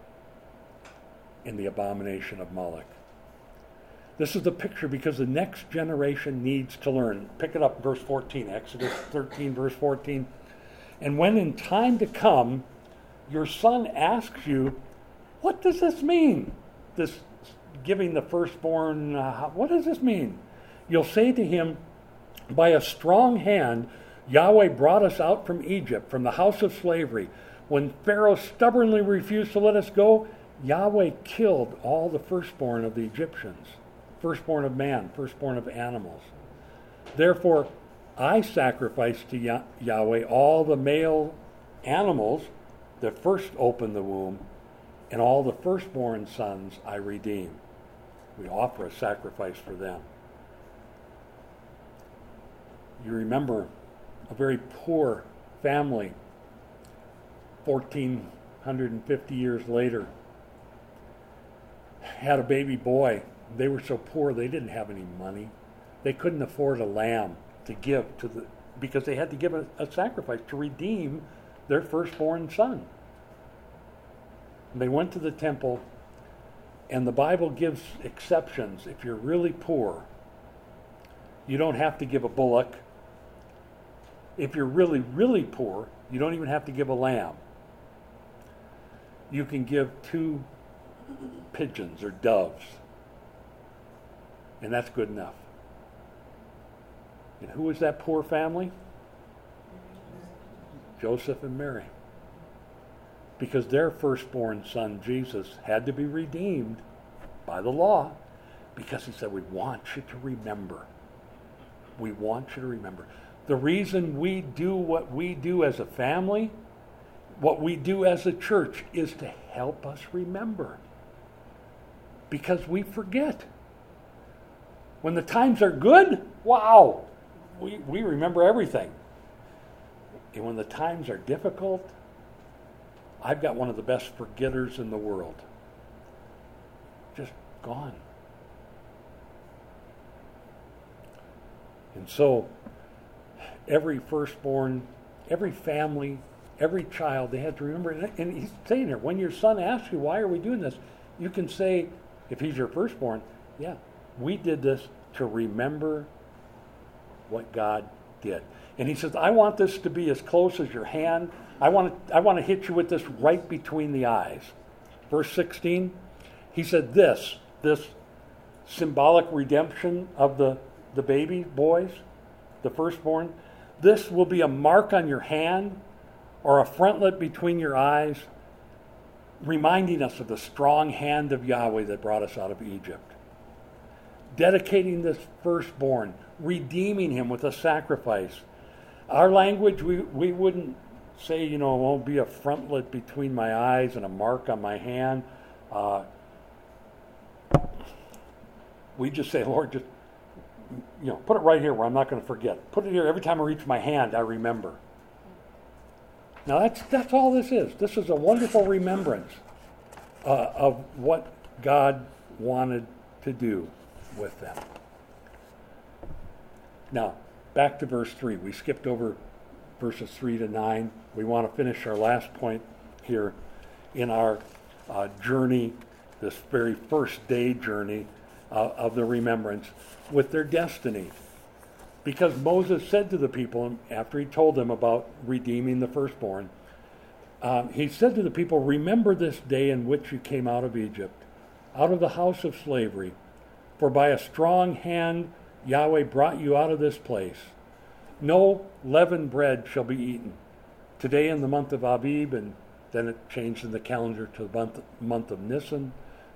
in the abomination of Moloch. This is the picture because the next generation needs to learn. Pick it up, verse 14, Exodus 13, verse 14. And when in time to come, your son asks you, what does this mean? This giving the firstborn, what does this mean? You'll say to him, by a strong hand, Yahweh brought us out from Egypt, from the house of slavery. When Pharaoh stubbornly refused to let us go, Yahweh killed all the firstborn of the Egyptians, firstborn of man, firstborn of animals. Therefore, I sacrifice to Yahweh all the male animals that first opened the womb, and all the firstborn sons I redeem. We offer a sacrifice for them. You remember a very poor family, 1,450 years later, had a baby boy. They were so poor they didn't have any money. They couldn't afford a lamb to give to the, because they had to give a sacrifice to redeem their firstborn son. And they went to the temple, and the Bible gives exceptions. If you're really poor, you don't have to give a bullock. If you're really, really poor, you don't even have to give a lamb. You can give 2 pigeons or doves, and that's good enough. And who was that poor family? Joseph and Mary. Because their firstborn son, Jesus, had to be redeemed by the law, because he said, we want you to remember. We want you to remember. The reason we do what we do as a family, what we do as a church, is to help us remember. Because we forget. When the times are good, wow, we remember everything. And when the times are difficult, I've got one of the best forgetters in the world. Just gone. And so, every firstborn, every family, every child, they had to remember. And he's saying here, when your son asks you, why are we doing this? You can say, if he's your firstborn, yeah, we did this to remember what God did. And he says, I want this to be as close as your hand. I want to hit you with this right between the eyes. Verse 16, he said this symbolic redemption of the baby boys, the firstborn, this will be a mark on your hand or a frontlet between your eyes, reminding us of the strong hand of Yahweh that brought us out of Egypt. Dedicating this firstborn, redeeming him with a sacrifice. Our language, we wouldn't say, it won't be a frontlet between my eyes and a mark on my hand. We just say, Lord, just put it right here where I'm not going to forget. Put it here every time I reach my hand, I remember. Now that's all this is. This is a wonderful remembrance of what God wanted to do with them. Now, back to verse 3. We skipped over verses 3 to 9. We want to finish our last point here in our journey, this very first day journey of the remembrance, with their destiny. Because Moses said to the people, after he told them about redeeming the firstborn, he said to the people, remember this day in which you came out of Egypt, out of the house of slavery. For by a strong hand Yahweh brought you out of this place. No leavened bread shall be eaten. Today in the month of Abib, and then it changed in the calendar to the month of Nisan,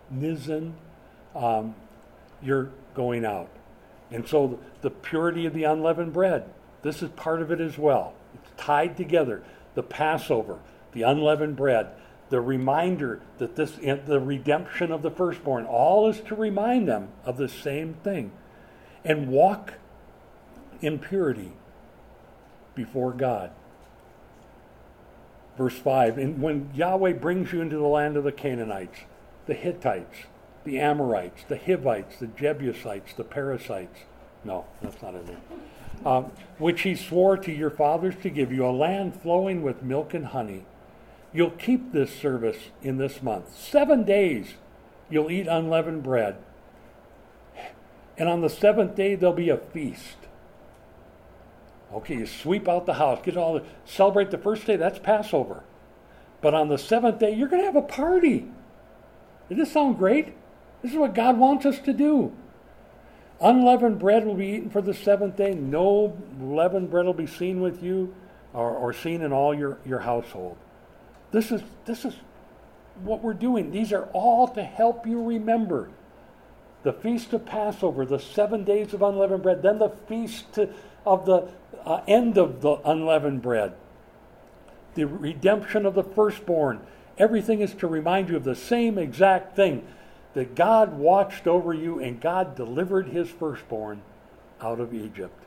you're going out. And so the purity of the unleavened bread, this is part of it as well. It's tied together. The Passover, the unleavened bread, the reminder that the redemption of the firstborn, all is to remind them of the same thing. And walk in purity before God. Verse 5, and when Yahweh brings you into the land of the Canaanites, the Hittites, the Amorites, the Hivites, the Jebusites, the Perizzites. No, that's not it. Which he swore to your fathers to give you, a land flowing with milk and honey. You'll keep this service in this month. 7 days you'll eat unleavened bread. And on the 7th day there'll be a feast. Okay, you sweep out the house, celebrate the first day, that's Passover. But on the 7th day, you're going to have a party. Does this sound great? This is what God wants us to do. Unleavened bread will be eaten for the 7th day. No leavened bread will be seen with you or seen in all your household. This is what we're doing. These are all to help you remember. The Feast of Passover, the 7 days of unleavened bread, then the Feast of the end of the unleavened bread, the redemption of the firstborn. Everything is to remind you of the same exact thing, that God watched over you and God delivered his firstborn out of Egypt.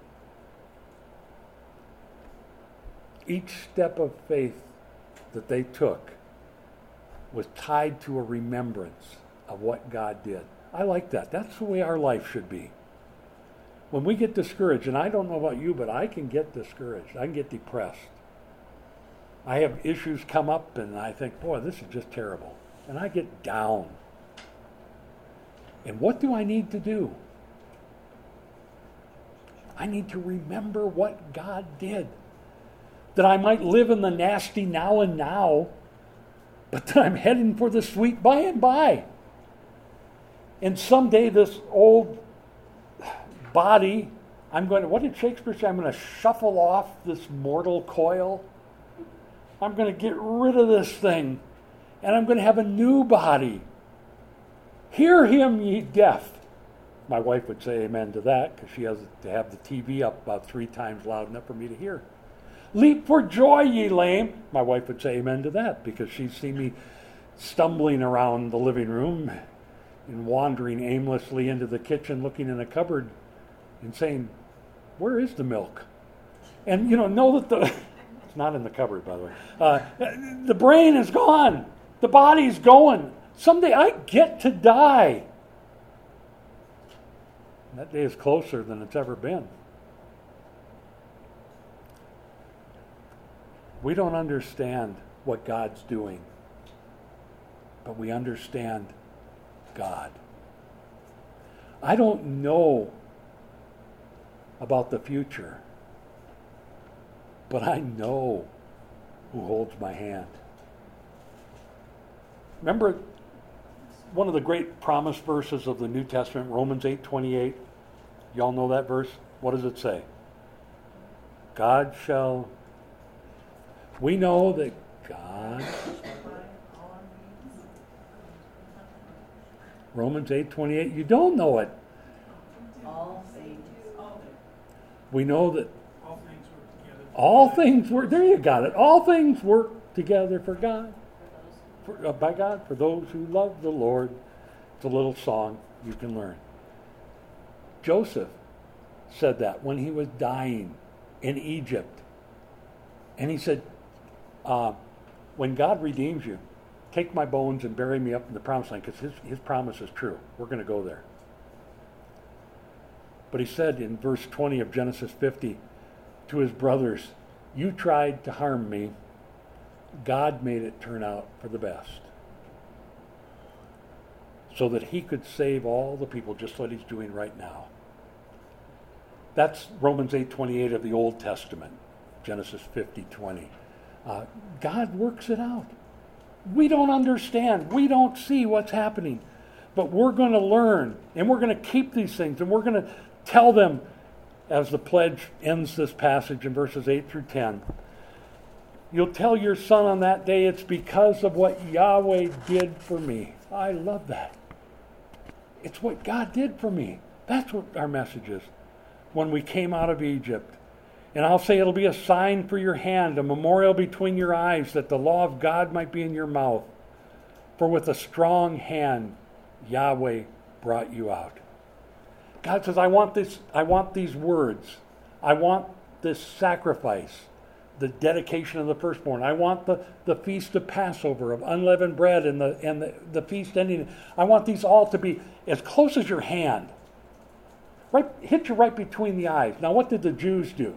Each step of faith that they took was tied to a remembrance of what God did. I like that. That's the way our life should be. When we get discouraged, and I don't know about you, but I can get discouraged. I can get depressed. I have issues come up and I think, boy, this is just terrible. And I get down. And what do I need to do? I need to remember what God did. That I might live in the nasty now and now, but that I'm heading for the sweet by and by. And someday this old body, what did Shakespeare say? I'm going to shuffle off this mortal coil. I'm going to get rid of this thing. And I'm going to have a new body. Hear him, ye deaf. My wife would say amen to that because she has to have the TV up about 3 times loud enough for me to hear. Leap for joy, ye lame. My wife would say amen to that because she'd see me stumbling around the living room and wandering aimlessly into the kitchen, looking in a cupboard and saying, where is the milk? And, know that it's not in the cupboard, by the way. The brain is gone. The body's going. Someday I get to die. And that day is closer than it's ever been. We don't understand what God's doing, but we understand God. I don't know about the future, but I know who holds my hand. Remember one of the great promise verses of the New Testament, Romans 8:28? Y'all know that verse? What does it say? We know that God... Romans 8:28, you don't know it. We know that all things work, there you got it. All things work together for God. By God, for those who love the Lord. It's a little song you can learn. Joseph said that when he was dying in Egypt. And he said, when God redeems you, take my bones and bury me up in the promised land, because his promise is true. We're going to go there. But he said in verse 20 of Genesis 50 to his brothers, you tried to harm me. God made it turn out for the best. So that he could save all the people, just like he's doing right now. That's Romans 8:28 of the Old Testament, Genesis 50:20. God works it out. We don't understand. We don't see what's happening. But we're going to learn, and we're going to keep these things, and we're going to tell them, as the pledge ends this passage in verses 8 through 10. You'll tell your son on that day, it's because of what Yahweh did for me. I love that. It's what God did for me. That's what our message is. When we came out of Egypt. And I'll say it'll be a sign for your hand, a memorial between your eyes, that the law of God might be in your mouth. For with a strong hand, Yahweh brought you out. God says, I want these words. I want this sacrifice, the dedication of the firstborn. I want the feast of Passover, of unleavened bread, and the feast ending. I want these all to be as close as your hand. Hit you right between the eyes. Now, what did the Jews do?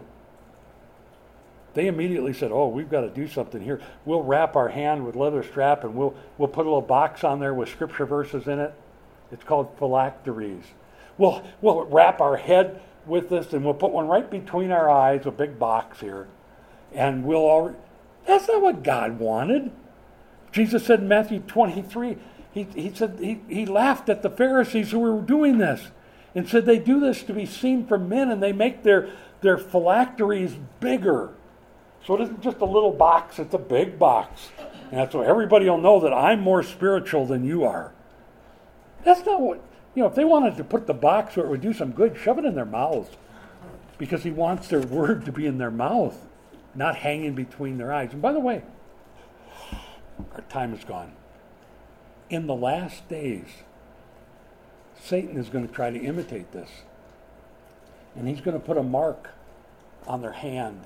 They immediately said, we've got to do something here. We'll wrap our hand with leather strap, and we'll put a little box on there with scripture verses in it. It's called phylacteries. We'll wrap our head with this, and we'll put one right between our eyes, a big box here. And that's not what God wanted. Jesus said in Matthew 23, he said he laughed at the Pharisees who were doing this and said they do this to be seen from men, and they make their phylacteries bigger. So it isn't just a little box, it's a big box. And so everybody will know that I'm more spiritual than you are. That's not what, if they wanted to put the box where it would do some good, shove it in their mouths. Because he wants their word to be in their mouth, not hanging between their eyes. And by the way, our time is gone. In the last days, Satan is going to try to imitate this. And he's going to put a mark on their hand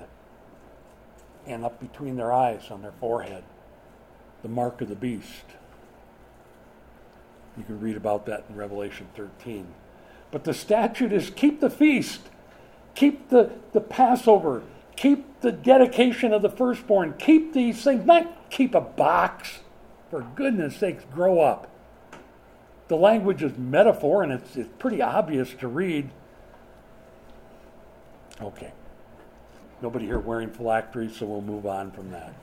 and up between their eyes on their forehead, the mark of the beast. You can read about that in Revelation 13. But the statute is keep the feast, keep the Passover, keep the dedication of the firstborn, keep these things, not keep a box. For goodness sakes, grow up. The language is metaphor, and it's pretty obvious to read. Okay. Nobody here wearing phylacteries, so we'll move on from that.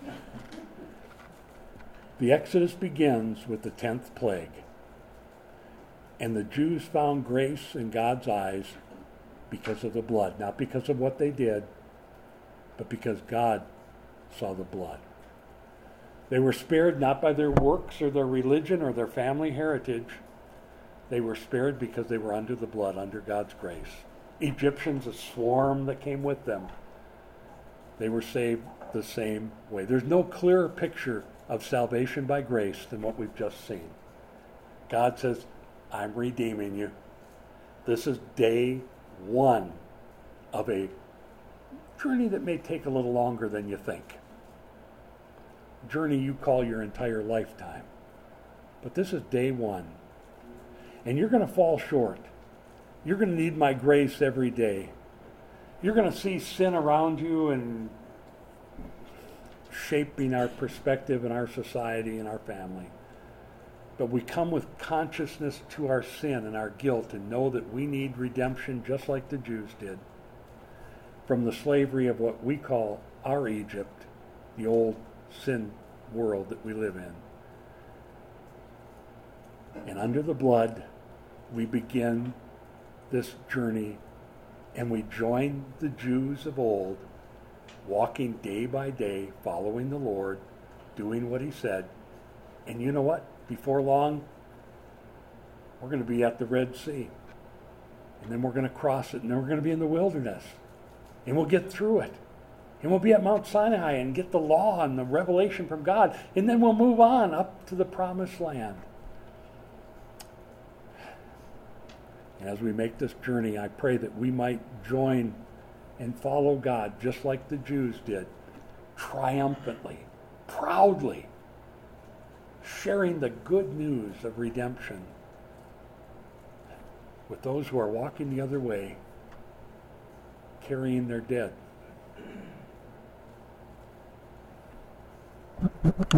The Exodus begins with the 10th plague. And the Jews found grace in God's eyes because of the blood. Not because of what they did, but because God saw the blood. They were spared not by their works or their religion or their family heritage. They were spared because they were under the blood, under God's grace. Egyptians, a swarm that came with them, they were saved the same way. There's no clearer picture of salvation by grace than what we've just seen. God says, I'm redeeming you. This is day one of a journey that may take a little longer than you think. Journey you call your entire lifetime. But this is day one. And you're going to fall short. You're going to need my grace every day. You're going to see sin around you and shaping our perspective in our society and our family. But we come with consciousness to our sin and our guilt and know that we need redemption just like the Jews did from the slavery of what we call our Egypt, the old sin world that we live in. And under the blood, we begin this journey, and we join the Jews of old, walking day by day, following the Lord, doing what he said. And you know what? Before long, we're going to be at the Red Sea. And then we're going to cross it, and then we're going to be in the wilderness. And we'll get through it. And we'll be at Mount Sinai and get the law and the revelation from God. And then we'll move on up to the promised land. And as we make this journey, I pray that we might join and follow God just like the Jews did, triumphantly, proudly, sharing the good news of redemption with those who are walking the other way, carrying their dead.